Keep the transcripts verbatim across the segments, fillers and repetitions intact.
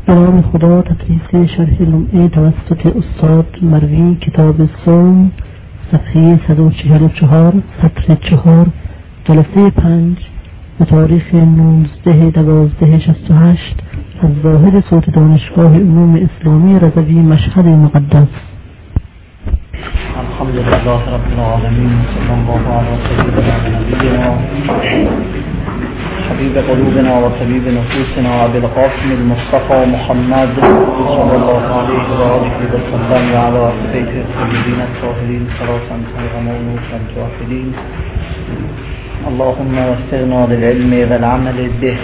به نام خدا. تدریس شرح لمعه توسط استاد مروی، کتاب صوم، صفحه صد و چهل و چهار، سطر چهار، جلسه پنج، به تاریخ نوزده دوازده شصت و هشت از ظاهر صوت دانشگاه علوم اسلامی رضوی مشهد مقدس. الحمد لله رب العالمین، صلی الله علی سیدنا و نبینا حبیب قلوبنا و طبیب نفوسنا ابی القاسم المصطفى محمد صلی الله علیه و آله و سلم و علی بیت الطیبین الطاهرین صلاة ترحم نوح الجاهلین. اللهم وفقنا للعلم والعمل به.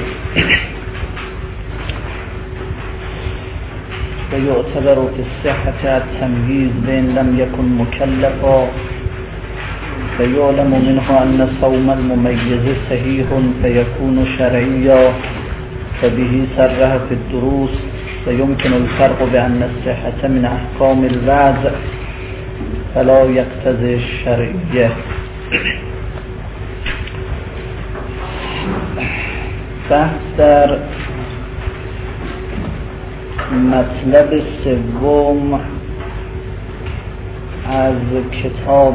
و یعتبر فی الصحة التمييز بین لم یکن مکلفا و یعلم منه ان صوم المميز صحیح فیکون شرعیا فبه صرح في الدروس و یمکن الفرق بان الصحة من احکام الوضع فلا یقتضی الشرعیه. بحث در مطلب سوم از کتاب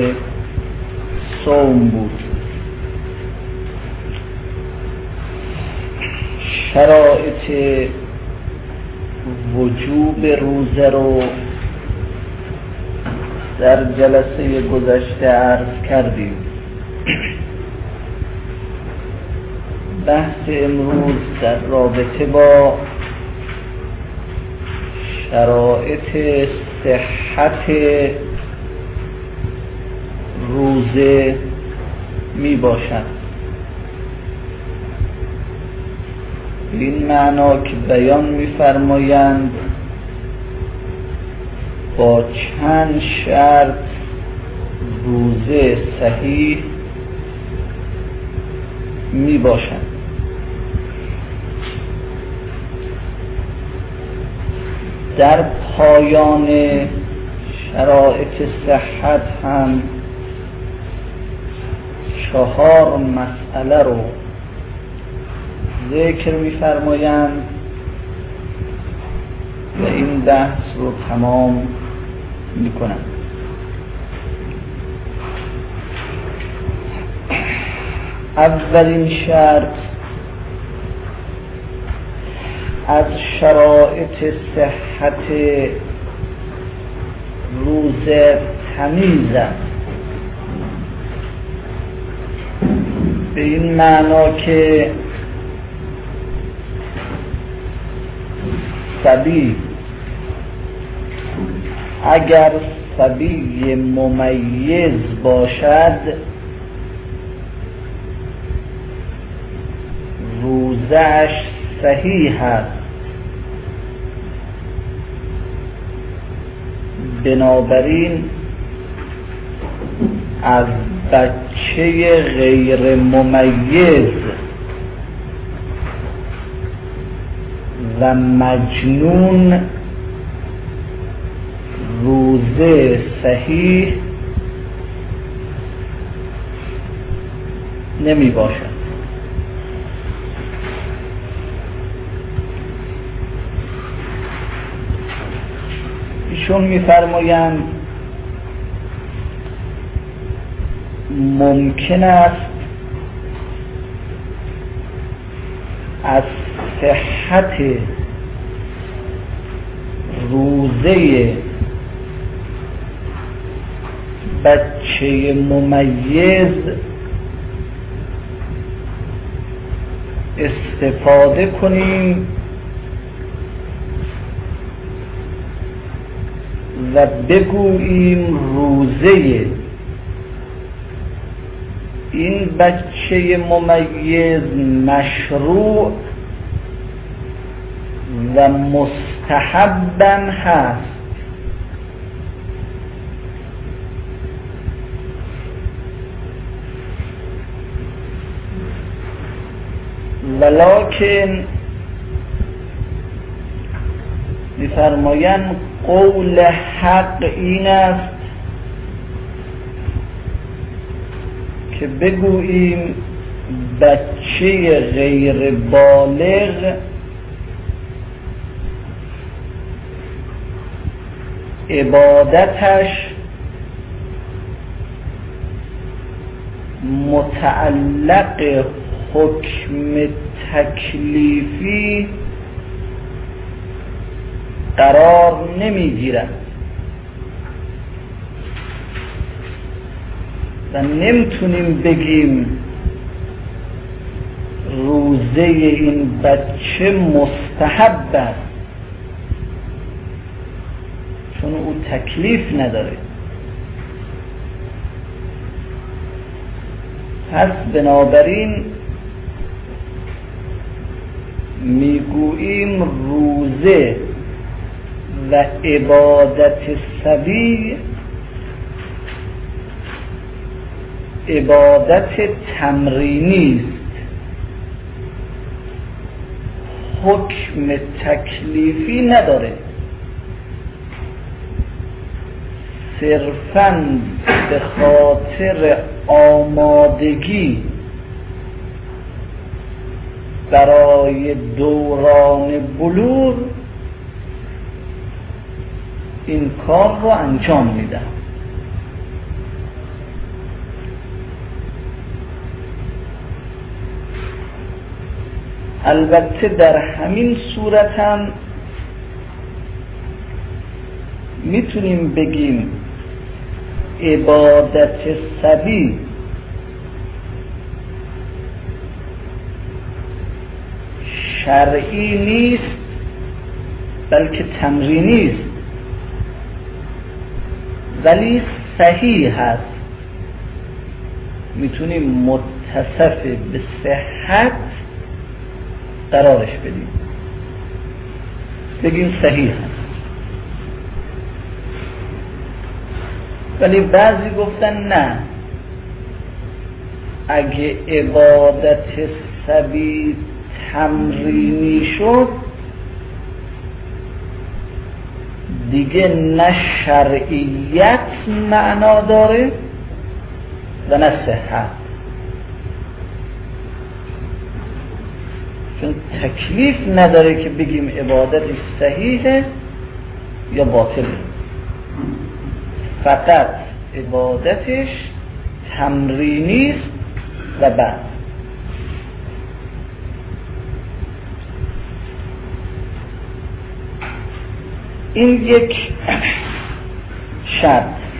صوم بود. شرایط وجوب روزه رو در جلسه گذشته عرض کردیم. بحث امروز در رابطه با شرایط صحت روزه می باشد. این معنا که بیان می فرمایند با چند شرط روزه صحیح می باشد. در پایان شرایط صحت هم چهار مسئله رو ذکر می‌فرمایند و این بحث رو تمام می‌کنند. اولین شرط از شرایط صحت روزه تمیز است، به این معنا که صبی اگر صبی ممیز باشد روزه‌اش صحیح است، بنابراین از بچه غیر ممیز و مجنون روزه صحیح نمی باشد. ایشون می‌فرمایند ممکن است از صحت روزه بچه ممیز استفاده کنیم و بگوییم روزه این بچه ممیز مشروع و مستحباً هست، ولکن می‌فرمایند قول حق این است که بگوییم بچه غیر بالغ عبادتش متعلق حکم تکلیفی قرار نمیگیرد و نمیتونیم بگیم روزه این بچه مستحب است چون او تکلیف نداره. پس بنابراین میگوییم روزه و عبادت صبی عبادت تمرینی است، حکم تکلیفی نداره، صرفاً به خاطر آمادگی برای دوران بلوغ این کار رو انجام میدن. البته در همین صورت هم میتونیم بگیم عبادت صبی شرعی نیست بلکه تمرینی است، ولی صحیح هست. میتونیم متصف به صحت قرارش بدیم، بگیم صحیح هست. ولی بعضی گفتن نه، اگه عبادت صبی تمرینی شد دیگه نه شرعیت معنا داره و نه صحت، چون تکلیف نداره که بگیم عبادتش صحیحه یا باطله، فقط عبادتش تمرینی است و بعد این یک شرط.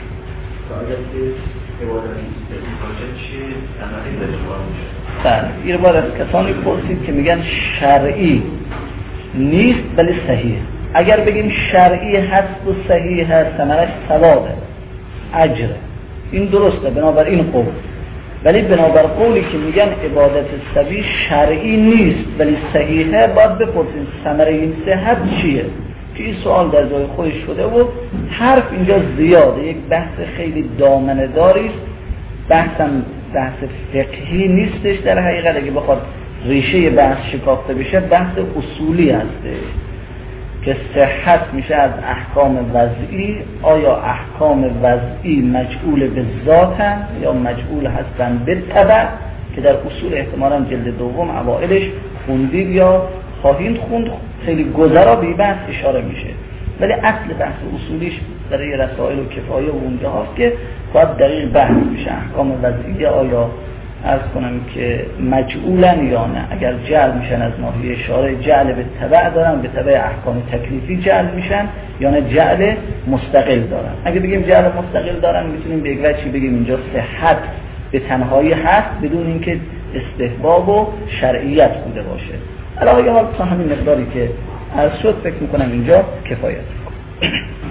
بله، این بار از کسانی پرسید که میگن شرعی نیست ولی صحیح. اگر بگیم شرعی هست و صحیح هست ثمرش ثوابه، اجره، این درسته بنابر این قول. ولی بنابر قولی که میگن عبادت صبی شرعی نیست ولی صحیحه، باید بپرسیم ثمره این صحت چیه؟ که این سوال در جای خودش شده و حرف اینجا زیاده، یک بحث خیلی دامنه داری است، بحثم بحث فقهی نیستش در حقیقت. اگه بخواد ریشه بحث شکافته بشه بحث اصولی هسته که صحت میشه از احکام وضعی، آیا احکام وضعی مجعول به ذاتن یا مجعول هستن به تبع، که در اصول احتمالاً جلد دوم اوائلش خوندید یا خواهید خوند، خیلی گذرا به بحث اشاره میشه. ولی اصل بحث اصولیش برای رسائل و کفایه و اونجا هاست که باید دقیق بحث میشه احکام وضعی آیا عرض کنم که مجعولن یا نه. اگر جعل میشن از ناحیه اشاره جعل به تبع دارن، به تبع احکام تکلیفی جعل میشن، یا نه جعل مستقل دارن. اگه بگیم جعل مستقل دارن میتونیم به یک وجهی بگیم اینجا صحت به تنهایی هست بدون اینکه استحباب و شرعیت بوده باشه. علاوه حال تا همین مقداری که عرض شد فکر میکنم اینجا کفایت میکنه.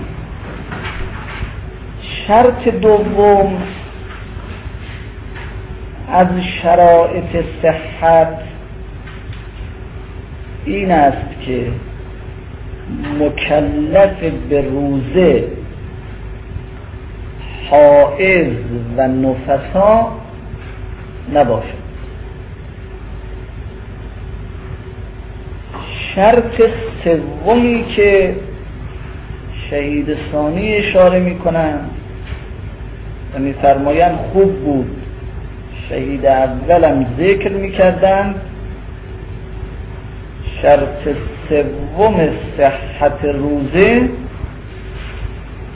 شرط دوم از شرایط صحت این است که مکلف به روزه حائض و نفسا نباشد. شرط سومی که شهید ثانی اشاره میکنن و میفرمایند خوب بود شهید اولم ذکر میکردن، شرط سوم صحت روزه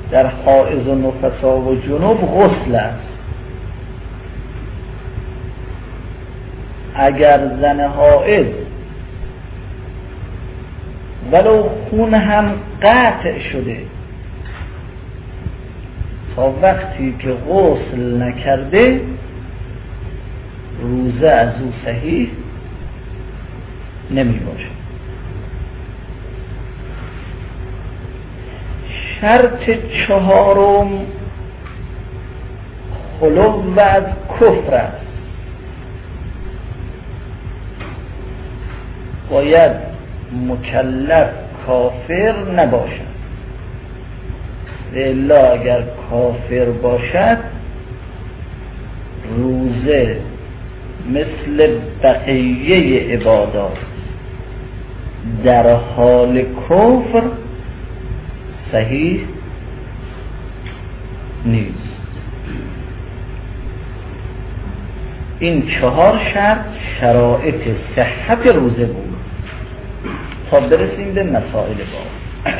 در حائض و نفسا و جنوب غسل است. اگر زن حائض ولو خون هم قطع شده تا وقتی که غسل نکرده روزه از او صحیح نمی باشه. شرط چهارم خلو و از کفر است. باید مکلف کافر نباشد، الا اگر کافر باشد روزه مثل بقیه عبادات در حال کفر صحیح نیست. این چهار شرط شرایط صحت روزه بود تا برسیم به مسائل با.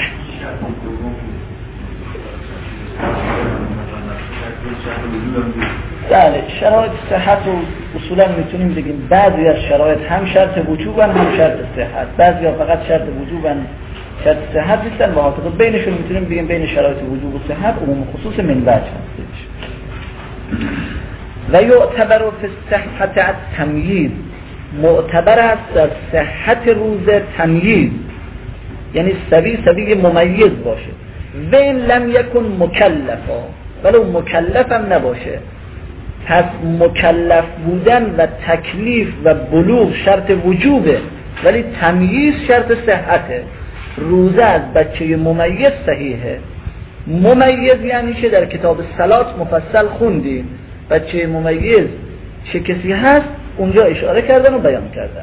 بله، شرایط صحت رو اصولا میتونیم بگیم بعضی از شرایط هم شرط وجوبن هم شرط صحت، بعضی ها فقط شرط وجوبن شرط صحت نیستن، با حتی بینشون میتونیم بگیم بین شرایط وجوب و صحت عموم خصوص من وجه هستش. و یعتبر فی الصحت التمییز، معتبر است در صحت روزه تمییز، یعنی سوی سوی ممیز باشه. و این لم یکن مکلفا، ولو مکلف هم نباشه. پس مکلف بودن و تکلیف و بلوغ شرط وجوبه، ولی تمییز شرط صحته. روزه از بچه ممیز صحیحه. ممیز یعنی که در کتاب صلات مفصل خوندیم بچه ممیز چه کسی هست، اونجا اشاره کردن و بیان کردن.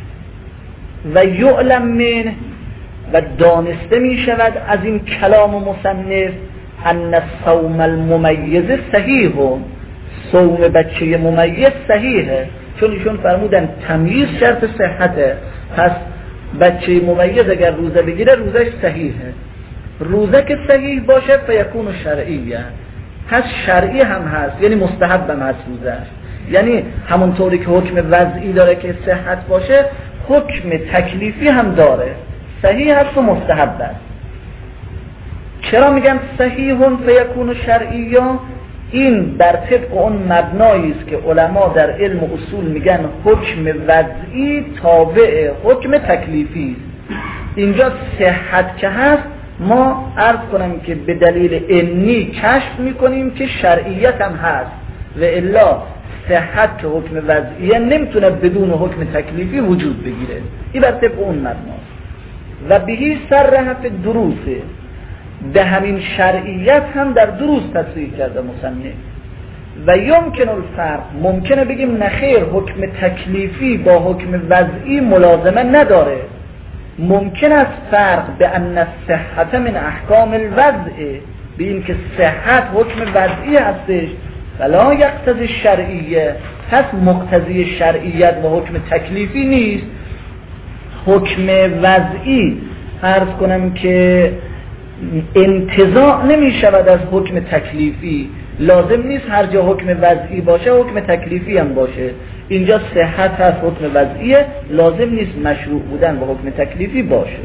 و یعلم من، و دانسته می شود از این کلام مصنف ان صوم الممیز صحیح، صوم بچه ممیز صحیحه، چون ایشون فرمودن تمییز شرط صحته. پس بچه ممیز اگر روزه بگیره روزش صحیحه. روزه که صحیح باشه فیکون شرعیه، پس شرعی هم هست، یعنی مستحب هم هست روزش. یعنی همونطوری که حکم وضعی داره که صحت باشه، حکم تکلیفی هم داره، صحیح هست و مستحب است. چرا میگن صحیحون فیکون شرعیه؟ این بر طبق اون مبنایی است که علما در علم و اصول میگن حکم وضعی تابع حکم تکلیفی است. اینجا صحت که هست، ما عرض کنم که به دلیل انی کشف میکنیم که شرعیت هم هست، و الا صحت که حکم وضعیه نمیتونه بدون حکم تکلیفی وجود بگیره. این بر طبق اون مبناست. و بهی صرح فی دروسه، به همین شرعیت هم در دروس تصریح کرده مصنف. و یمکن الفرق، ممکنه بگیم نخیر حکم تکلیفی با حکم وضعی ملازمه نداره، ممکن است فرق به ان الصحت من احکام الوضع، به این که صحت حکم وضعی هستش ولا یقتضی شرعیه، پس مقتضی شرعیت و حکم تکلیفی نیست. حکم وضعی عرض کنم که انتزاع نمی شود از حکم تکلیفی، لازم نیست هر جا حکم وضعی باشه حکم تکلیفی هم باشه. اینجا صحت هست حکم وضعیه، لازم نیست مشروع بودن با حکم تکلیفی باشه.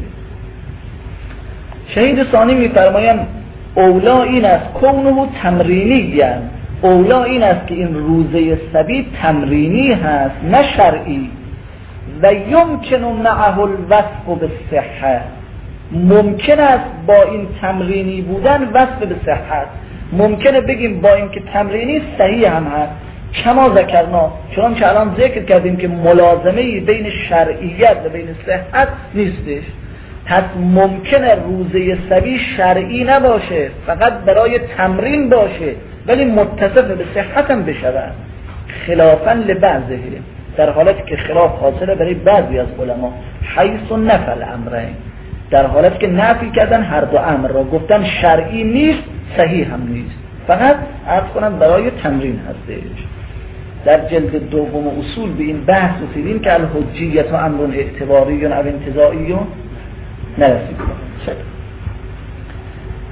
شهید ثانی می فرمایم اولا این است کونه تمرینی، هم اولا این است که این روزه صبی تمرینی هست نه شرعی. و یمکن معه الوصف بالصحه، ممکن است با این تمرینی بودن وصف به صحت. ممکنه بگیم با این که تمرینی صحیح هم هست، کما ذکرنا، چون که الان ذکر کردیم که ملازمه‌ای بین شرعیت و بین صحت نیستش. پس ممکنه روزه صبی شرعی نباشه، فقط برای تمرین باشه، ولی متصف به صحت هم بشود، خلافاً لبعضه، در حالتی که خلاف حاصله برای بعضی از علما، حیث و نفل امرین، در حالتی که نفی کردن هر دو امر را، گفتن شرعی نیست صحیح هم نیست، فقط عرض کنم برای تمرین هستش. در جلد دوم اصول به این بحث رسیدیم که الحجیت و امر اعتباری و انتزاعی نرسیدیم.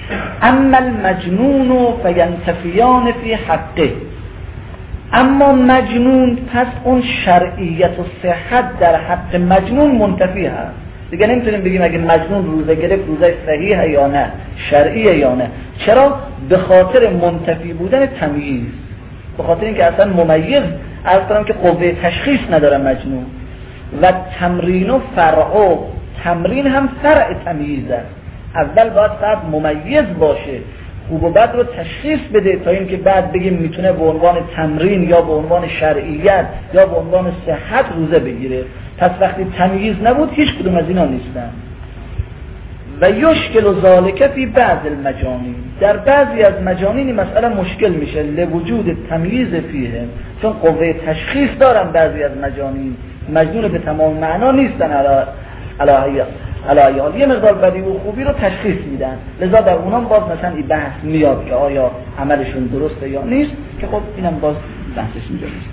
اما المجنون فینتفیان فی حقه، اما مجنون پس اون شرعیت و صحت در حق مجنون منتفی هست. دیگه نمیتونیم بگیم اگه مجنون روزه گرفت روزه صحیحه یا نه، شرعیه یا نه. چرا؟ به خاطر منتفی بودن تمییز، به خاطر اینکه اصلا ممیز، عرض کنم که قوه تشخیص نداره مجنون. و تمرین و فرع، تمرین هم فرع تمییز است. اول باید فرد ممیز باشه، خوب و بد رو تشخیص بده تا اینکه بعد بگیم میتونه به عنوان تمرین یا به عنوان شرعیت یا به عنوان صحت روزه بگیره. پس وقتی تمییز نبود هیچ کدوم از اینا نیستن. و یشکل ذالک فی بعض المجانین، در بعضی از مجانین مسئله مشکل میشه لوجود تمییز فیه، چون قوه تشخیص دارن بعضی از مجانین، مجنون به تمام معنا نیستن علی علی علی یه مقدار بدی و خوبی رو تشخیص میدن، لذا در اونام باز مثلا این بحث میاد که آیا عملشون درسته یا نیست، که خب اینم باز بحثش اینجا نیست.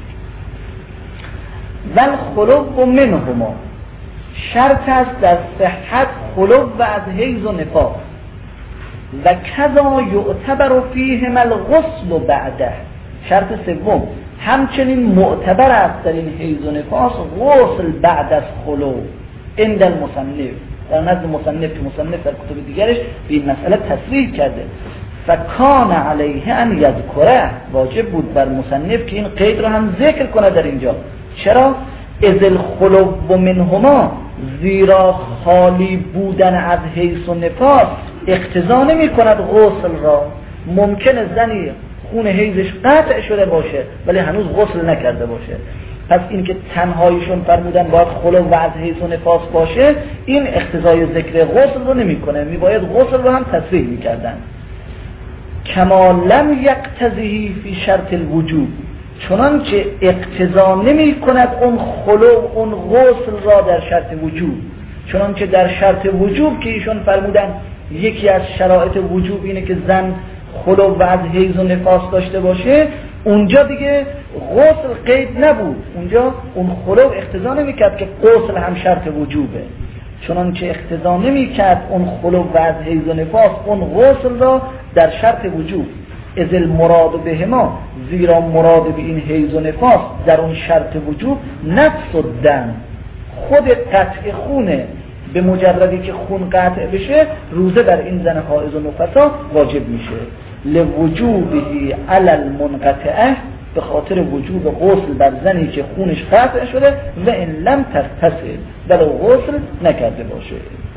ول خلو منهما، شرط است در صحت خلو و از حیض و نفاس. و کذا یعتبر فیهما الغسل بعده، شرط سوم همچنین معتبر است در این حیض و نفاس غسل بعد از خلو عند المصنف، در نزد مصنف که مصنف در کتب دیگرش به این مسئله تصریح کرده. فکان علیه ان یذکره، واجب بود بر مصنف که این قید رو هم ذکر کنه در اینجا. چرا؟ اذ الخلو منهما، زیرا خالی بودن از حیض و نفاس اقتضا نمی کند غسل را. ممکنه زنی خون حیضش قطع شده باشه ولی هنوز غسل نکرده باشه، پس این که تنهایشون فرمودن باید خلو و از حیض و نفاس باشه، این اقتضای ذکر غسل رو نمی کنه، می باید غسل رو هم تصریح می کردن. کما لم یقتضیه فی شرط الوجوب، چنانچه اقتضا نمی کند اون خلو اون غسل را در شرط وجوب، چنانچه در شرط وجوب که ایشون فرمودن یکی از شرایط وجوب اینه که زن خلو و از حیض و نفاس داشته باشه، اونجا دیگه غسل قید نبود، اونجا اون خلو اقتضا نمی کرد که غسل هم شرط وجوبه، چنانچه اقتضا نمی کرد اون خلو و از حیض و نفاس اون غسل را در شرط وجوب. از المراد بهما، زیرا مراد به این حیض و نفاس در اون شرط وجوب نفس و دم، خود قطع خونه، به مجردی که خون قطع بشه روزه در این زن حائض و نفسا واجب میشه. لوجوبه علی المنقطعه، به خاطر وجوب غسل بر زنی که خونش قطع شده و ان لم تغتسل، ولو غسل نکرده باشه.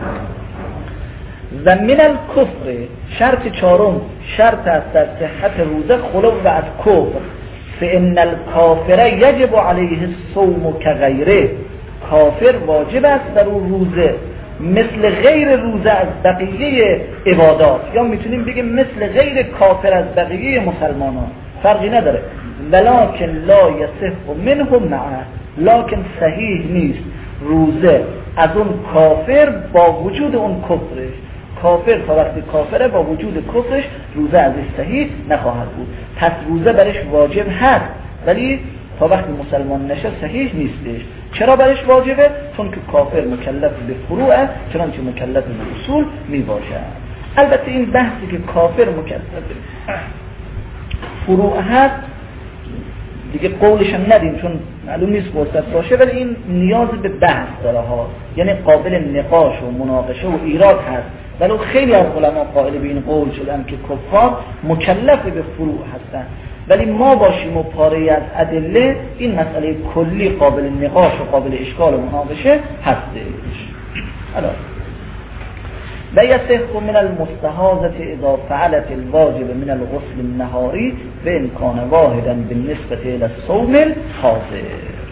و من الکفر، شرط چهارم شرط است در صحت روزه خلو و از کفر. فان الکافر یجب علیه الصوم کغیره، کافر واجب است در اون روزه مثل غیر روزه از بقیه عبادات، یا میتونیم بگیم مثل غیر کافر از بقیه مسلمانان، فرقی نداره. ولکن لا یصح منه معه، لکن صحیح نیست روزه از اون کافر با وجود اون کفرش. کافر تا وقتی کافره با وجود کفرش روزه ازش صحیح نخواهد بود، پس روزه برش واجب هست ولی تا وقتی مسلمان نشه صحیح نیستش. چرا برش واجبه؟ چون که کافر مکلف به فروعه، چنانچه مکلف به اصول می باشد. البته این بحثی که کافر مکلف به فروع هست دیگه قولش هم ندیم چون معلوم نیست فرصت باشه، ولی این نیاز به بحث داره ها، یعنی قابل نقاش و مناقشه و ایراد هست. ولو خیلی از علما قائل به این قول شدن که کفار مکلف به فروع هستن، ولی ما باشیم و پاره از ادله این مسئله کلی قابل نقاش و قابل اشکال و مناقشه هستش. الان و یصح من المستحاضة اذا فعلت الواجب من الغسل النهاری و ان کان واحدا بالنسبة الى الصوم الحاضر.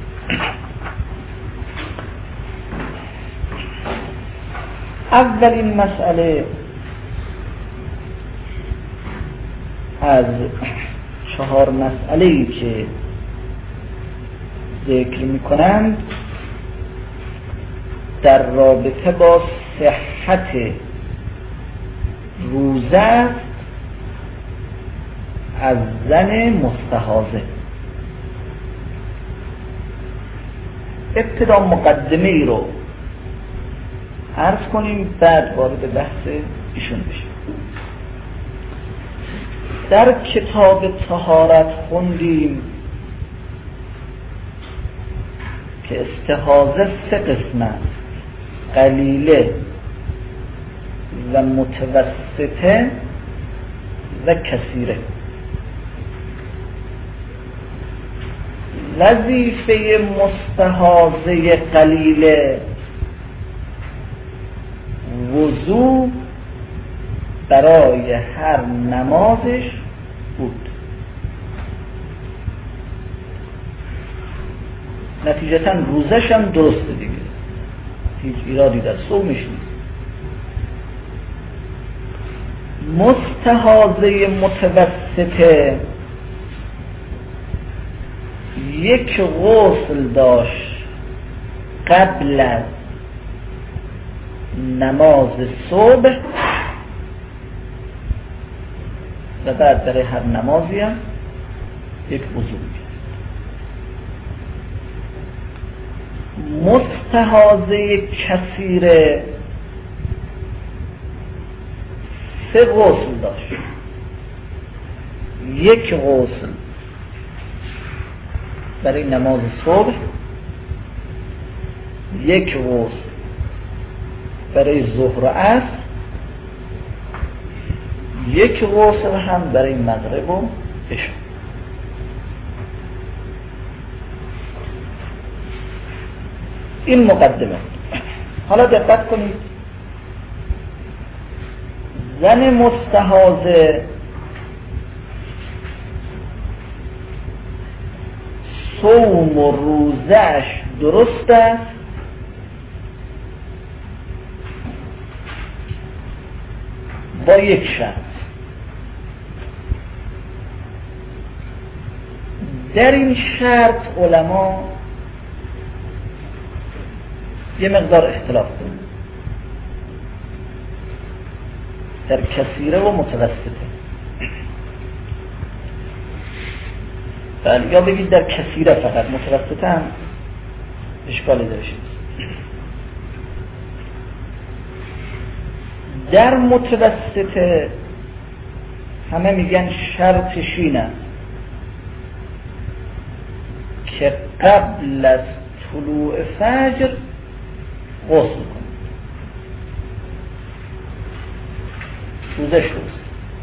اولین مسئله از چهار مسئله‌ای که ذکر می‌کنند در رابطه با صحت روزه از زن مستحاضه. ابتدا مقدمه ای رو عرض کنیم بعد وارد بحث ایشون بشیم. در کتاب طهارت خوندیم که استحاضه سه قسم است: قلیله و متوسطه و کثیره. وظیفه مستحاضه قلیله وضو برای هر نمازش بود. نتیجتاً روزش هم درسته دیگه، هیچ ایرادی در صومش نیست. مستحاضه متوسطه یک غسل داشت قبل از نماز صبح و بعد برای هر نمازی هم یک وضو می‌کرد. مستحاضه کثیره سه غسل داشت: یک غسل برای نماز صبح، یک غسل برای ظهر و عصر، یک غسل هم برای مغرب و عشا. این مقدمه. حالا دقت کنید، زن مستحاضه صوم و روزش درست است با یک شرط. در این شرط علما یه مقدار اختلاف دارن در کثیره و متوسطه. بله، یا بگید در کثیره فقط، متوسطه هم اشکالی داشت. در متوسطه همه میگن شرطش این است که قبل از طلوع فجر غسل کن، روزش درست.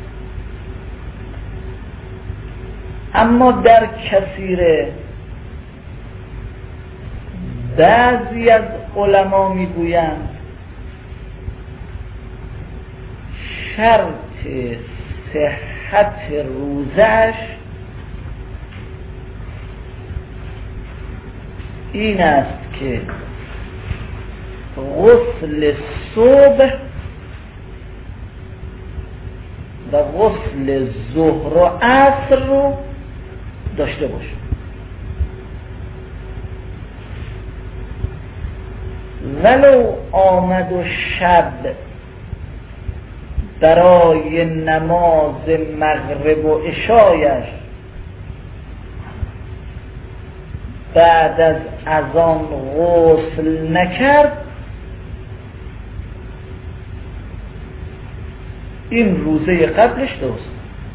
اما در کثیره بعضی از علما میگویند شرط صحت روزش این است که غسل صبح و غسل ظهر و عصر رو داشته باشه. ولو آمد و شب برای نماز مغرب و عشایش بعد از اذان غسل نکرد، این روزه قبلش درست.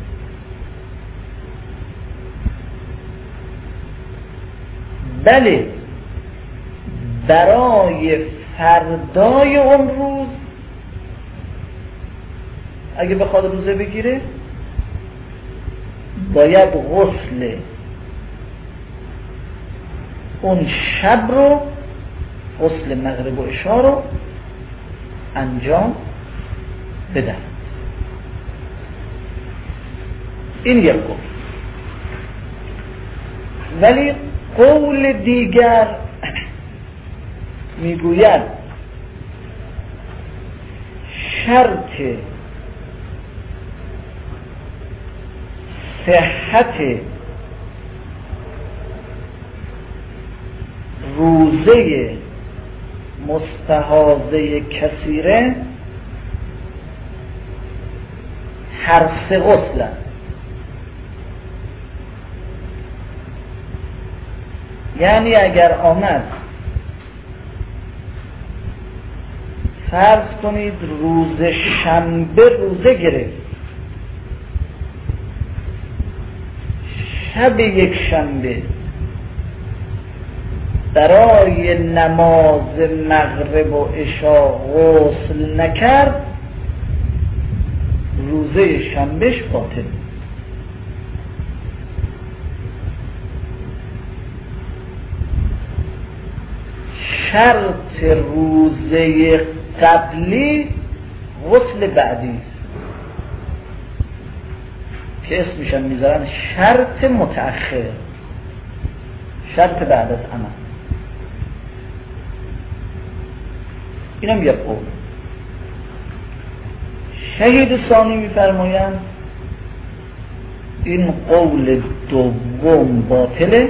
بله، برای فردای اون روز اگه بخواد روزه بگیره باید غسل اون شب رو، غسل مغرب و عشا رو انجام بده. این یک قول. ولی قول دیگر میگوید شرط صحت روزه مستحاضه کثیره هر سه غسل است. یعنی اگر آمد فرض کنید روز شنبه روزه گرفت شب یک شنبه برای نماز مغرب و عشا غسل نکرد، روزه شنبهش باطل. شرط روزه قبلی غسل بعدی که اسمش هم میذارن شرط متأخر، شرط بعد از عمل. اینم یه قول. شهید ثانی میفرمایند این قول دوم باطله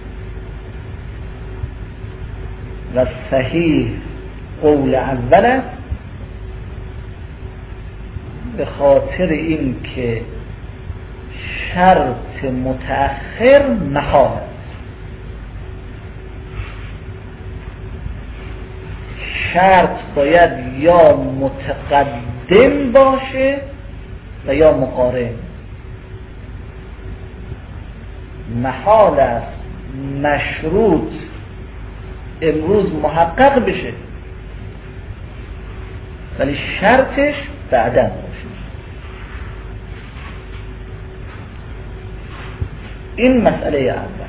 و صحیح قول اول است، به خاطر این که شرط متأخر محال است. شرط باید یا متقدم باشه و یا مقارن. محال است مشروط امروز محقق بشه ولی شرطش بعداً باشه. این مسئله اول.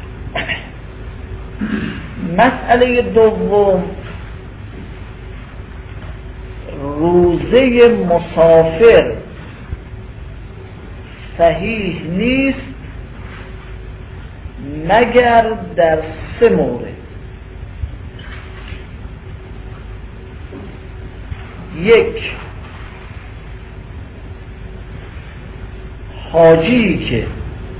مسئله دوم، روزه مسافر صحیح نیست مگر در سه مورد. یک، حاجی که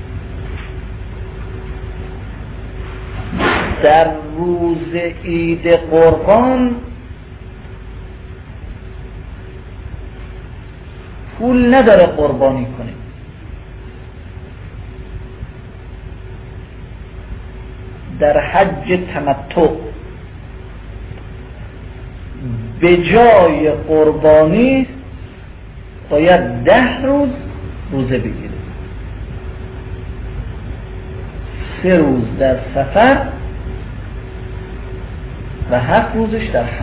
در روز عید قربان پول نداره قربانی کنه، در حج تمتع به جای قربانی باید ده روز روزه بگیره، سه روز در سفر و هفت روزش در حج.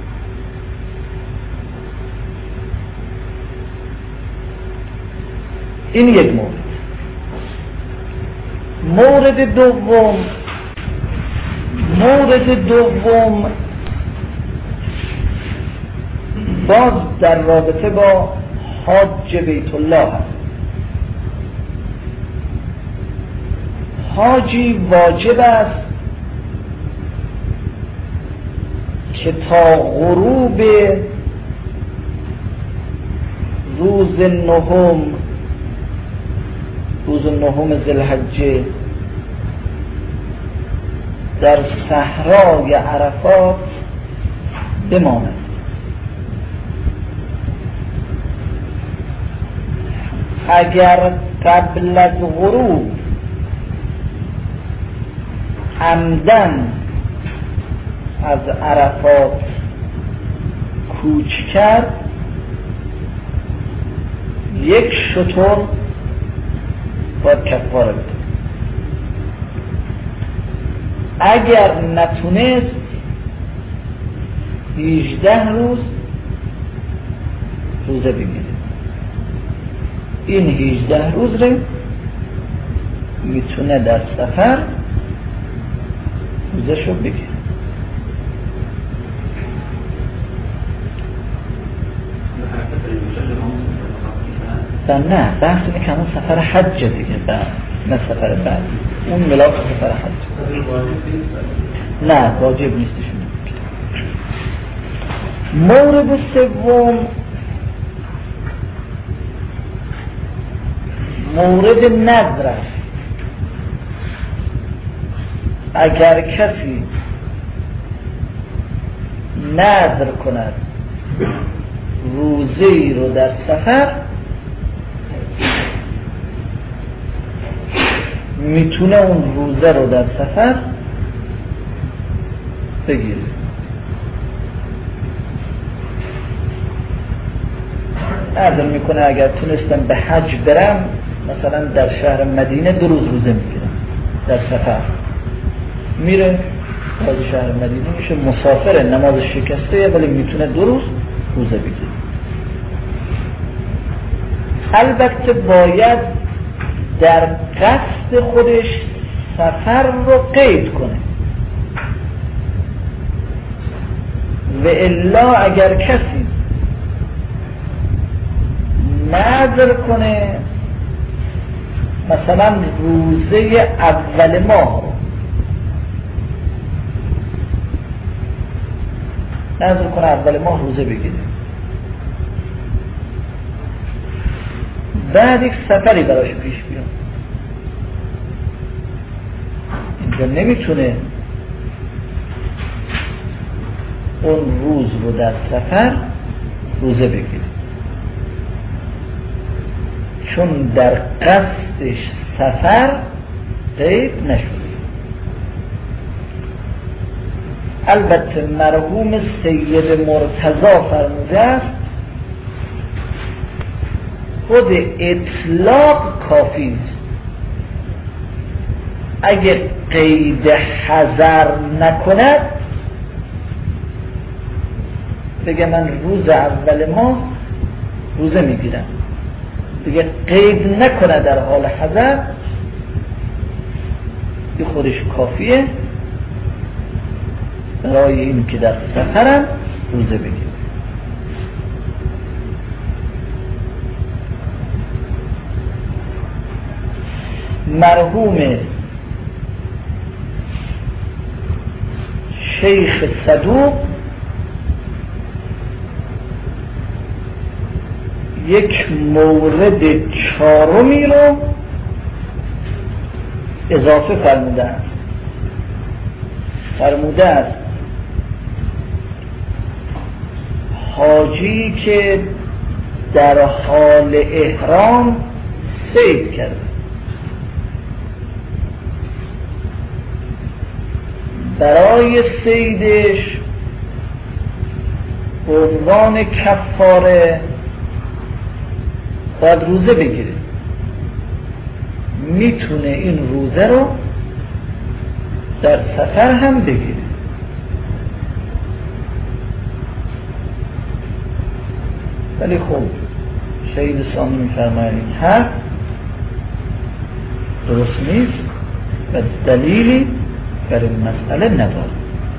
این یک مورد. مورد دوم مورد دوم باز در رابطه با حاج بیت الله هست. حاجی واجب است که تا غروب روز نهم روز نهم ذوالحجه در صحرای عرفات بماند. اگر قبل از غروب عمدن از عرفات کوچ کرد، یک شتر باید کفاره بده. اگر نتونست هجده روز روزه بگیره. این هجده روز رو میتونه در سفر روزه شو بگیره. نه، بحث اینه که همون سفر حج دیگه، نه سفر بعد. اون ملاک سفر حج. نه، واجب نیستشون. مورد سوم، مورد نذر است. اگر کسی نذر کند روزه‌ای رو در سفر، میتونه اون روزه رو در سفر بگیره. نظر میکنه اگر تونستم به حج برم، مثلا در شهر مدینه دو روز روزه میگیرم. در سفر میره از شهر مدینه میشه مسافر، نماز شکسته ولی میتونه دو روز روزه بگیره. البته باید در قصد خودش سفر رو قید کنه و الا اگر کسی نظر کنه مثلا روزه اول ماه رو نظر کنه اول ماه روزه بگیره، بعد یک سفری براش پیش بیاد، اینجا نمیتونه اون روز رو در سفر روزه بگیره چون در قصدش سفر قید نشده. البته مرحوم سید مرتضی فرموده است خود اطلاق کافی است، اگه قید حذر نکند بگه من روز اول ماه روزه میگیرم، دیگه قید نکنه در حال حذر، این خودش کافیه برای این که در سفرم روزه بگیرم. مرحوم شیخ صدوق یک مورد چهارمی رو اضافه فرموده است. فرموده است حاجی که در حال احرام صید کرده برای صیدش به عنوان کفاره باید روزه بگیره، میتونه این روزه رو در سفر هم بگیره. ولی خب شهید ثانی میفرماید این حرف درست نیست و دلیلی بر این مسئله نداره.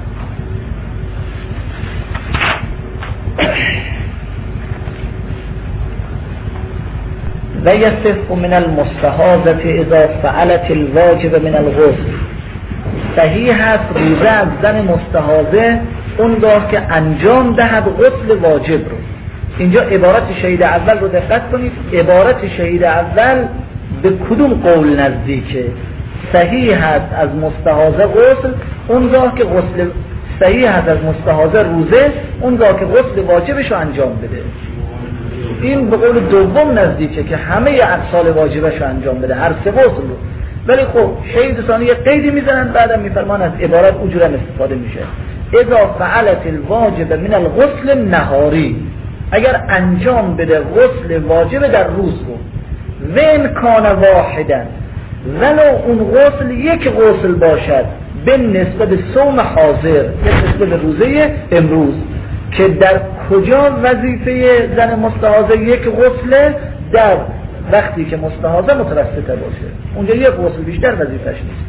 و یصح من المستحاضة اذا فعلت الواجب من الغسل. صحیح هست روزه از زن مستحاضه اونگاه که انجام دهد غسل واجب رو. اینجا عبارت شهید اول رو دقت کنید، عبارت شهید اول به کدوم قول نزدیکه؟ صحیح هست از مستحاضه غسل اونگاه که غسل صحیح هست از مستحاضه روزه اونگاه که غسل واجبش رو انجام بده. این به قول دوم نزدیکه که همه اغسال واجبش رو انجام بده، هر سه غسل رو. ولی خب شهید ثانی یه قیدی میزنن بعدم میفرمان از عبارت اونجور هم استفاده میشه. اذا فعلت الواجب من الغسل النهاری، اگر انجام بده غسل واجب در روز رو، و ان کان واحدا، ولو اون غسل یک غسل باشد، به نسبت به صوم حاضر، به نسبت به روزه امروز، که در کجا وظیفه زن مستحاضه یک غسل؟ در وقتی که مستحاضه متوسطه باشه، اونجا یک غسل بیشتر وظیفش نیست.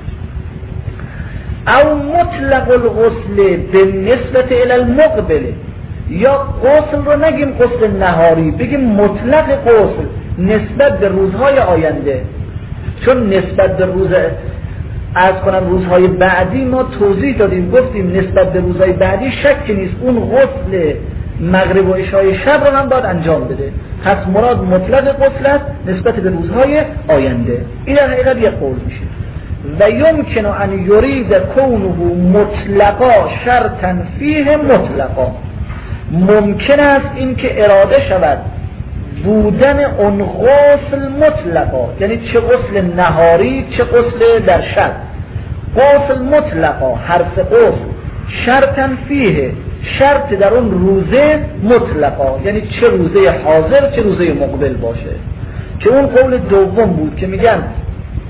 او مطلق الغسل به نسبت الی المقبل، یا غسل رو نگیم غسل نهاری، بگیم مطلق غسل نسبت به روزهای آینده، چون نسبت به روز از کنم روزهای بعدی ما توضیح دادیم، گفتیم نسبت به روزهای بعدی شک نیست اون غسل مغرب و عشای شب رو هم باید انجام بده. پس مراد مطلق غسل است نسبت به روزهای آینده. این در حقیقت یک قول میشه. و یمکن ان یرید کونه مطلقا شرطا فیه مطلقا، ممکن است این که اراده شود بودن اون غسل مطلقا، یعنی چه غسل نهاری چه غسل در شب، غسل مطلقا، حرف غسل، شرطا فیه، شرط در اون روزه مطلقا، یعنی چه روزه حاضر چه روزه مقبل باشه. که اون قول دوم بود که میگن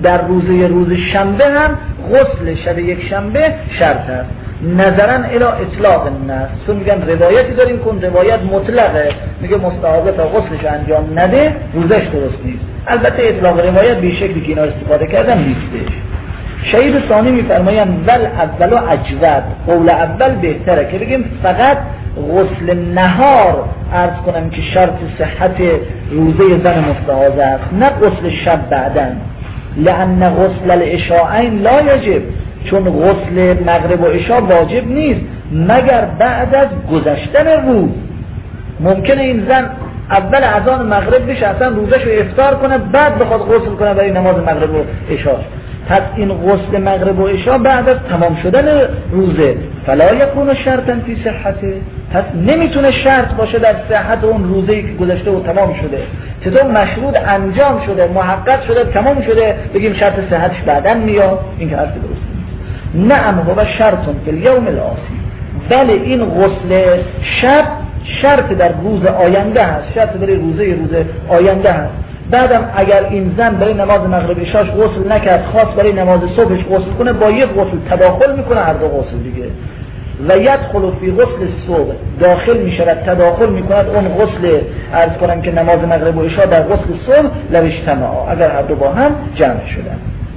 در روزه روز شنبه هم غسل شب یک شنبه شرط است، نظرا الی اطلاق النص. چون میگن روایتی داریم کن روایت مطلقه، میگه مستحاضه تا غسلش انجام نده روزش درست نیست. البته اطلاق روایت به شکلی که اینا استفاده کردن نیستش. شهید ثانی میفرمایند ول اول و اجود، قول اول بهتره که بگیم فقط غسل نهار عرض کنم که شرط صحت روزه زن مستحاضه است، نه غسل شب بعدن. لأن غسل العشاءین لا یجب، چون غسل مغرب و عشاء واجب نیست مگر بعد از گذشتن روز. ممکنه این زن اول اذان مغرب بشه اصلا روزش رو افطار کنه بعد بخواد غسل کنه برای نماز مغرب و عشاء، پس این غسل مغرب و عشاء بعد از تمام شدن روزه فلا یکون شرطا فی صحته، پس نمیتونه شرط باشه در صحت اون روزه‌ای که گذشته و تمام شده. چطور مشروط انجام شده محقق شده تمام شده بگیم شرط صحتش بعداً میاد؟ این که حرف درست نیست. نعم هو شرط فی الیوم الاتی، بله این غسل شب شرط در روز آینده هست، شرط برای روزه روز آینده هست. بعدم اگر این زن برای نماز مغرب عشاش غسل نکرد خواست برای نماز صبحش غسل کنه با یک غسل تداخل میکنه هر دو غسل دیگه. و یدخل فی غسل صبح، داخل میشود تداخل میکند اون غسل عرض کنم که نماز مغرب و عشا در غسل صبح لو اجتماعا، اگر هر دو با هم جمع شدن.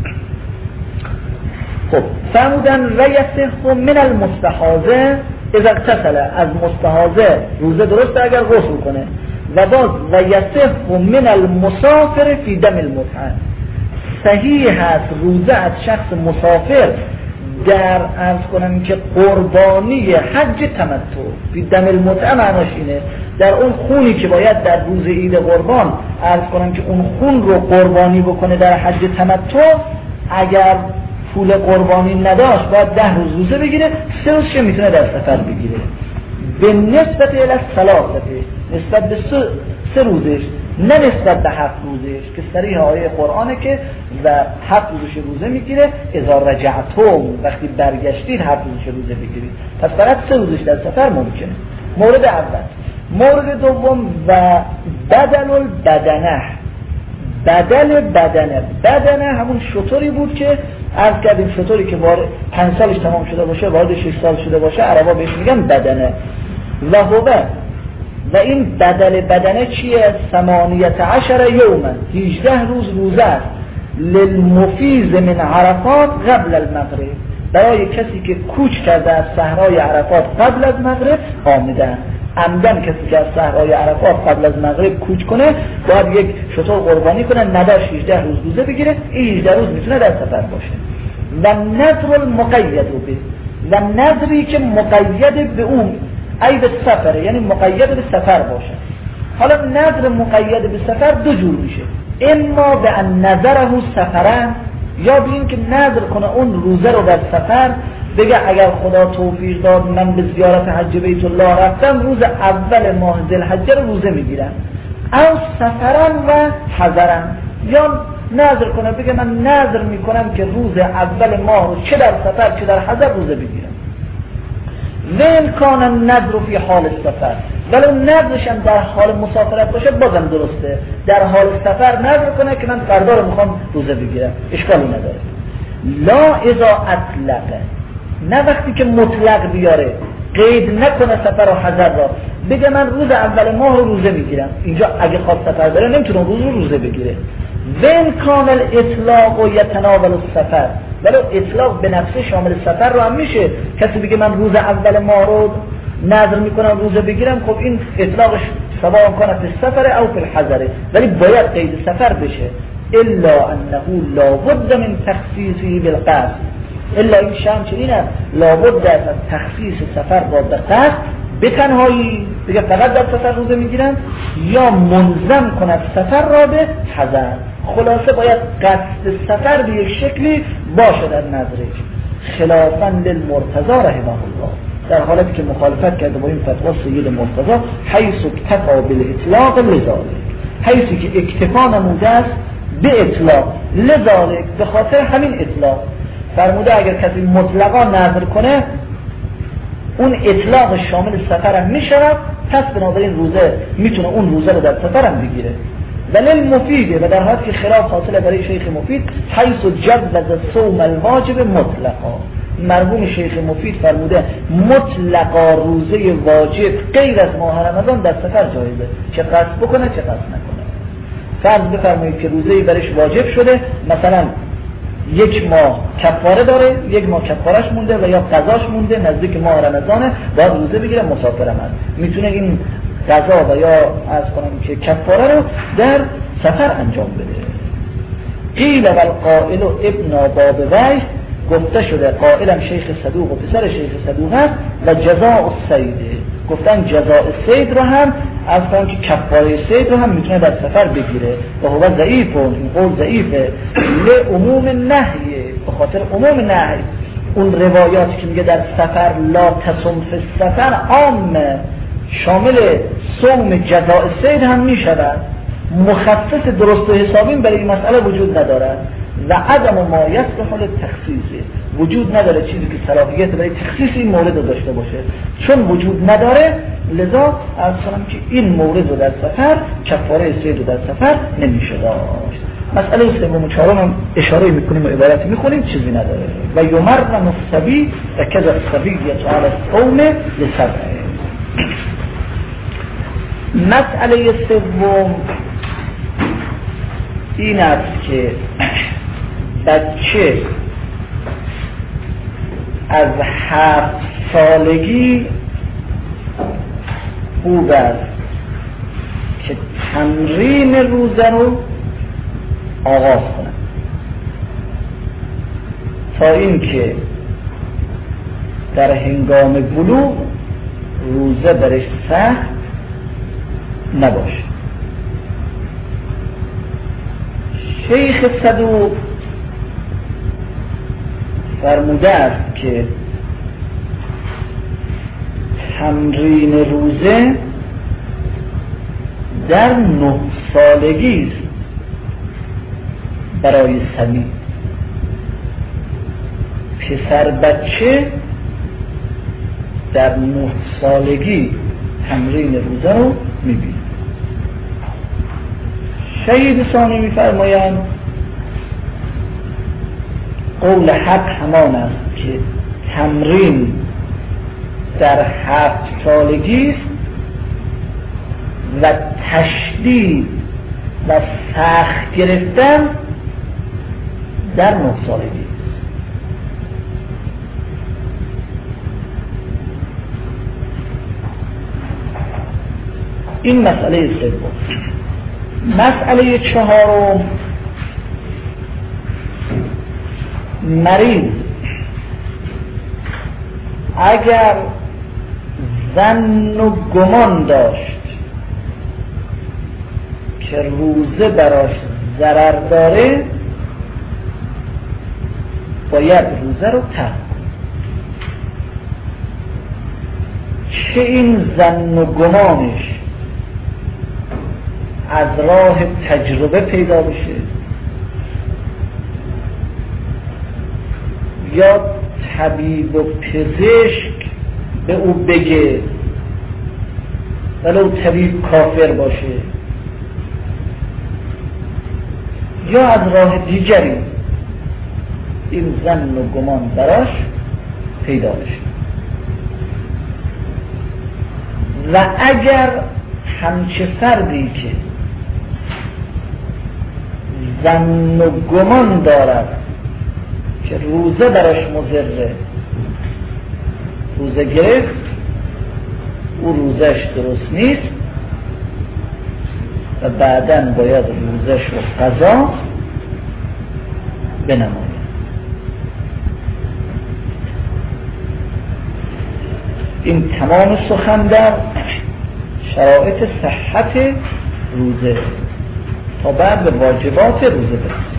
خب فرمودن و یصح من المستحاضه اذا اغتسل، از مستحاضه روزه درسته اگر غسل کنه. و باز و یصح من المسافر فی دم المتعه، صحیح هست روزه از شخص مسافر در عرض کنم که قربانی حج تمتع. فی دم المتعه معناش اینه در اون خونی که باید در روز عید قربان عرض کنم که اون خون رو قربانی بکنه در حج تمتع، اگر پول قربانی نداشت باید ده روز روزه بگیره، سه روزش میتونه در سفر بگیره. به نسبت الی ثلاثه، نسبت به سه, سه روزش نه نسبت به هفت روزش که صریح آیه قرآنه که و هفت روزش روزه میگیره. اذا رجعتم، وقتی برگشتید هفت روزش روزه بگیرید، پس فقط سه روزش در سفر ممکنه. مورد اول. مورد دوم و بدل البدنه، بدل بدنه، بدنه همون شطوری بود که عرض کردیم شطوری که وارد پنج سالش تمام شده باشه وارد شش سال شده باشه عربا بهش میگن بدنه. و هوه، و این بدل بدنه چیه؟ ثمانیت عشر یوما، هجده روز روزه است. للمفیز من عرفات قبل المغرب، برای کسی که کوچ کرده از صحرای عرفات قبل از مغرب آمدن. عمدن کسی که از صحرای عرفات قبل از مغرب کوچ کنه باید یک شطور قربانی کنه، نداشت هجده روز روزه بگیره، این هجده روز میتونه در سفر باشه. و نذر المقید به، و نذری که مقید به اون ای به سفره، یعنی مقید به سفر باشه. حالا نذر مقید به سفر دو جور میشه، اما به ان نذره سفرن، یا به این که نذر کنه اون روزه رو در سفر، بگه اگر خدا توفیق داد من به زیارت حج بیت الله رفتم روز اول ماه ذوالحجه رو روزه میگیرم، او سفرن و حضرن، یا نذر کنه بگه من نذر میکنم که روز اول ماه رو چه در سفر چه در حضر روزه بگیرم. وین کان النذر فی حال السفر، ولی اون نذرش هم در حال مسافرت باشه بازم درسته، در حال سفر نذر کنه که من فردا رو میخوام روزه بگیرم، اشکالی نداره. لا اذا اطلقه، نه وقتی که مطلق بیاره قید نکنه سفر و حضر را، بگه من روز اول ماه رو روزه میگیرم، اینجا اگه خواست سفر بره نمیتونه روز رو روزه بگیره. وین کامل اطلاق و یتناول السفر، ولی اطلاق به نفسه شامل سفر رو هم میشه. کسی بگه من روز اول ماه رو نظر میکنم روزه بگیرم، خب این اطلاقش سواء کنه فی السفر او فی الحضر، ولی باید قید سفر بشه. الا انه لابد من تخصیصی بالقصد، الا این شام چنین است لابد از تخصیص سفر با دقت به تنهایی بگه فقط در سفر روزه میگیرن، یا منظم کند سفر را به حضر. خلاصه باید قصد سفر به یک شکلی باشه در نظرش، خلافاً للمرتضی رحمه الله، در حالتی که مخالفت کرده با این فتوا سید مرتضی، حیث اکتفا بالاطلاق لذالک، حیثی که اکتفا نموده است به اطلاق، لذالک به خاطر همین اطلاق فرموده اگر کسی مطلقا نظر کنه اون اطلاق شامل سفر هم میشه، پس بنابراین روزه میتونه اون روزه رو در سفر هم بگیره. ولی مفیده و در حالی که خلاف حاصله برای شیخ مفید حیث جوز صوم الواجب مطلقا. مرحوم شیخ مفید فرموده مطلقا روزه واجب غیر از ماه رمضان در سفر جایزه، چه قصد بکنه چه قصد نکنه. فرض بفرمایید که روزه‌ای برش واجب شده، مثلا یک ماه کفاره داره، یک ماه کفارش مونده و یا قضاش مونده، نزدیک ماه رمضانه، باید روزه بگیره، مسافرم هست، میتونه این قضا و یا عرض کنم که کفاره رو در سفر انجام بده. قیل و القائل ابن باب وی، گفته شده قائلم شیخ صدوق و پسر شیخ صدوق هست و جزاء الصید، گفتن جزاء الصید رو هم از کنم که کفاره صید رو هم میتونه در سفر بگیره و هو ضعیف، این قول ضعیفه لعموم نهی، به خاطر عموم نهی. اون روایاتی که میگه در سفر لا تصم فی السفر عام، شامل صوم جزاء الصید هم میشود، مخصص درست و حسابی برای این مسئله وجود ندارد و عدم ما یصلح للتخصیص، وجود نداره چیزی که صلاحیت برای تخصیص این مورد رو داشته باشه. چون وجود نداره لذا از کنم که این مورد رو در سفر کفاره صید رو در سفر نمیشه داشت. مسئله سوم و چهارم هم اشاره میکنیم و عبارتی میخونیم، چیزی نداره. و یمرن الصبی و کذا الصبیة علی الصوم لسبعه. مسئله سوم این است که بچه از هفت سالگی خوب است که تمرین روزه رو آغاز کنه تا اینکه در هنگام بلوغ روزه برش سخت نباشه. شیخ صدوق فرموده است که تمرین روزه در نه سالگی است برای صبی. پسر بچه در نه سالگی تمرین روزه رو میبینه. شهید ثانی میفرمایند قول حق همان است که تمرین در هفت سالگی است و تشدید و سخت گرفتن در نه سالگی است. این مسئله سوم. مسئله چهارم، مریض اگر ظن و گمان داشت که روزه براش ضرر داره باید روزه رو ترک کنه. چه این ظن و گمانش از راه تجربه پیدا بشه یا طبیب و پزشک به او بگه ولو طبیب کافر باشه، یا از راه دیگری این ظن و گمان براش پیدا بشه. و اگر همچه فردی که ظن و گمان دارد که روزه براش مضره روزه گرفت، او روزش درست نیست و بعداً باید روزش رو قضا بنماید. این تمام سخن در شرایط صحت روزه تا بعد به واجبات روزه برسیم.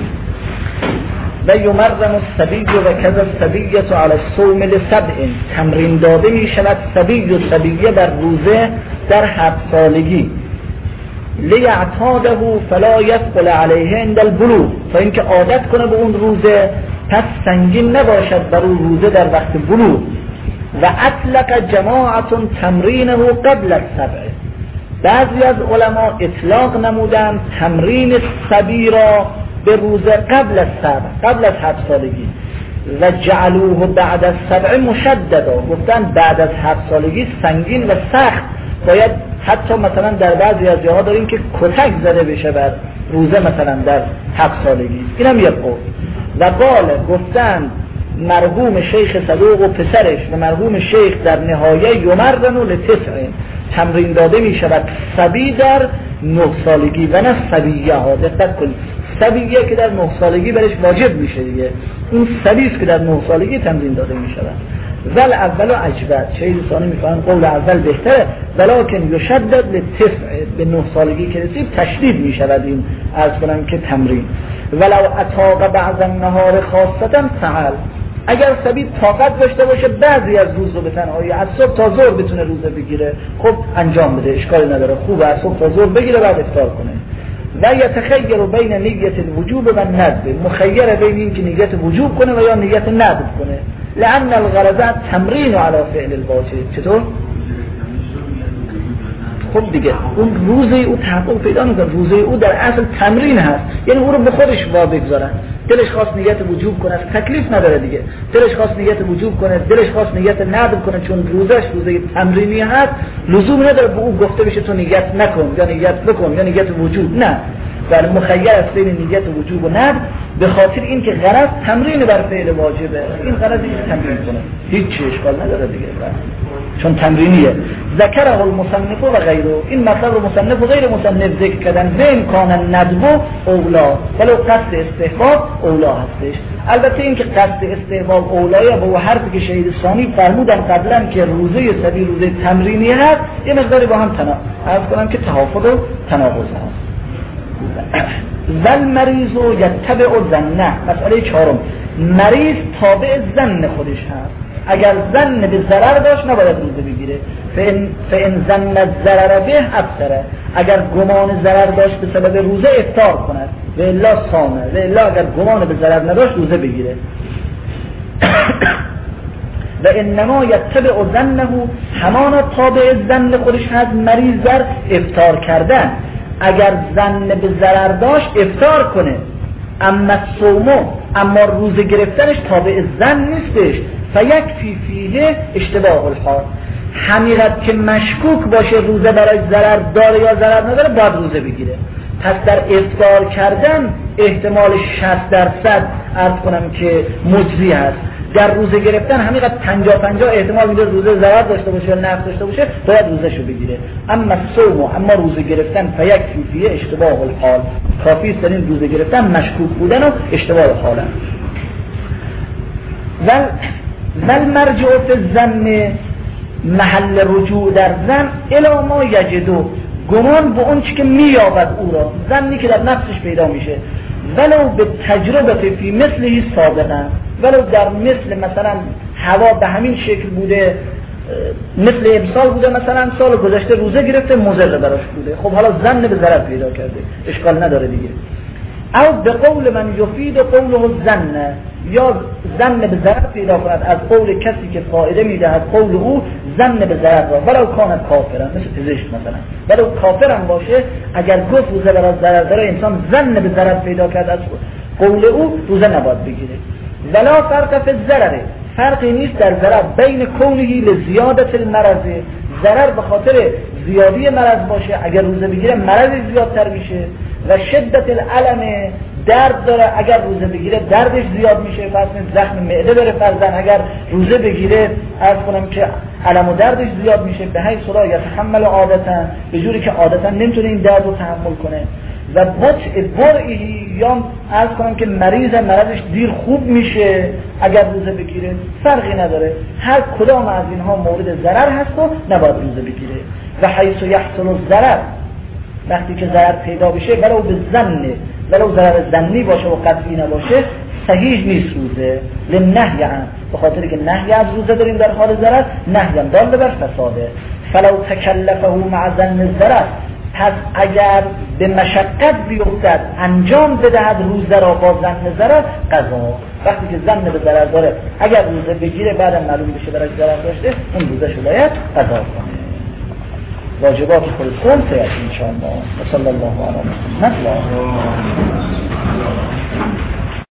و یمرن الصبی و کذا الصبیة علی الصوم لسبع، تمرین داده می شود صبی و صبیه بر روزه در هفت سالگی، لیعتاده فلا یثقل علیه عند البلوغ، تا اینکه عادت کنه به اون روزه پس سنگین نباشد بر اون روزه در وقت بلوغ. و اطلق جماعت تمرینه قبل السبع، بعضی از علما اطلاق نمودن تمرین صبی را به روز قبل از سبع، قبل از هفت سالگی، و جعلوه بعد از سبع مشددا، گفتن بعد از هفت سالگی سنگین و سخت، باید حتی مثلا در بعضی از جاها داریم که کتک زده بشه بر روزه مثلا در هفت سالگی. اینم یک قول. و قال گفتن مرحوم شیخ صدوق و پسرش و مرحوم شیخ در نهایه یمرن و لتسعین، تمرین داده می شود صبی در نه سالگی و نه صبیه ها. دقت کنید، صبیه که در نه سالگی برش واجب میشه دیگه، اون صبیه که در نه سالگی تمرین داده می شود. ول اول و عجبت، شیخ ثانی میفهمن قول اول بهتره، ولکن یشدد لتسع، به نه سالگی که رسید تشدید می شود این از کنم که تمرین. ولو اتاق بعض النهار خاصتا فعل، اگر صبی طاقت داشته باشه بعضی از روز رو به تنهایی از صبح تا ظهر بتونه روزه بگیره، خب انجام بده، اشکالی نداره، خوبه از صبح تا ظهر بگیره بعد افطار کنه. و یتخیر بین نیت الوجوب و ندب، مخیر بین این که نیت وجوب کنه و یا نیت ندب کنه، لان الغرض تمرین علی فعل الواجب. چطور؟ خب دیگه اون روزه او تحقق پیدا میکنه، روزه او در اصل تمرین هست، یعنی او رو به خودش وا بگذارن. دلش خواست نیت وجوب کنه تکلیف نداره دیگه، دلش خواست نیت وجوب کنه، دلش خواست نیت ندب کنه، چون روزش روزه تمرینی هست لزوم نداره به او گفته بشه تو نیت نکن یا نیت بکن یا نیت وجوب، نه، در مخیر است بین نیت وجوب و ندب، به خاطر اینکه غرض تمرین بر فعل واجبه، این غرض این تمرین کنه، هیچ اشکال نداره دیگه چون تمرینیه. ذکره المصنف و غیره، این مطلب رو مصنف و غیر مصنف ذکر کردن، بین کان الندب اولا، ولو قصد استحباب اولا هستش. البته این که قصد استحباب اولایه با حرفی که شهید ثانی فرمودن قبلا که روزه صبی روزه تمرینی هست، یه مقداری با هم تناقض، عرض کنم که تحافظ و تناقض هست. ول مریض و یتبع الظن، مسئله چهارم، مریض تابع ظن خودش هست، اگر ظن به ضرر داشت نباید روزه بگیره. فإن فإن ظن الضرر به افطر، اگر گمان ضرر داشت به سبب روزه افطار کند، و الا صامه، و الا اگر گمان به ضرر نداشت روزه بگیره. و انما یتبع ظنه، همانا تابع ظن خودش هست مریض در افطار کردن، اگر ظن به ضرر داشت افطار کنه. اما صومو، اما روزه گرفتنش تابع ظن نیستش، فیکفی فیه اشتباه الحال، حقیقت که مشکوک باشه روزه برای ضرر داره یا ضرر نداره باید روزه بگیره. پس در افطار کردن احتمال شصت درصد عرض کنم که مجزی هست، در روزه گرفتن حقیقت پنجاه پنجاه احتمال میده روزه ضرر داشته باشه یا نفع داشته باشه، باید روزه شو بگیره. اما صوم، اما روزه گرفتن فیکفی فیه اشتباه الحال، کافی است در این روزه گرفتن مشکوک بودن و اشتباه حالن. ول ول مرجع فی الظن، محل رجوع در ظن الی ما یجدو، گمان به اون چی که مییابد او را، ظنی که در نفسش پیدا میشه، ولو به تجربه فی مثله سابقا، ولو در مثل مثلا هوا به همین شکل بوده، مثل امسال بوده، مثلا سال گذشته روزه گرفته مضر براش بوده، خب حالا ظن به ضرر پیدا کرده، اشکال نداره دیگه. او به قول من یفید قوله الظن، یا ظن به ضرر پیدا کند از قول کسی که فایده میدهد قول او ظن به ضرر را، ولو کانت کافرن، مثل پزشک مثلا، ولو کافرن باشه اگر گفت روزه برای ضرر داره، انسان ظن به ضرر پیدا کرد از قول او، روزه نباید بگیره. ولا فرق فی الضرر، فرقی نیست در ضرر بین کونه لزیادت المرض، ضرر به خاطر زیادی مرض باشه اگر روزه بگیره مرض زیادتر میشه، و شدت الالم، درد داره اگر روزه بگیره دردش زیاد میشه، پس زخم معده بره فرضاً اگر روزه بگیره عرض کنم که الم و دردش زیاد میشه، به همین صورت یتحمل عادتا، به جوری که عادتا نمیتونه این درد رو تحمل کنه. و بطء برعی، یا عرض کنم که مریض مرضش دیر خوب میشه اگر روزه بگیره، فرقی نداره، هر کدام از اینها مورد ضرر هست و نباید روزه بگیره. و حیث یحصل الضرر، وقتی که ضرر پیدا بشه ولو به ظن، ولو ضرر ظنی باشه و قطعی نباشه، صحیح نیست روزه، لنهی عن، به خاطر که نهی از روزه داریم در حال ضرر، نهی هم دال بر فساده. فلو تکلفه مع ظن الضرر، پس اگر به مشقت بیفتد انجام بدهد روزه را با ظن ضرر، قضا، وقتی که ظن به ضرر داره اگر روزه بگیره بعدم معلوم بشه برای ضرر داشته، اون روزه شو باید قضا کنه. واجبات خود خود سیأتی انشاءالله. و صلی الله علی محمد.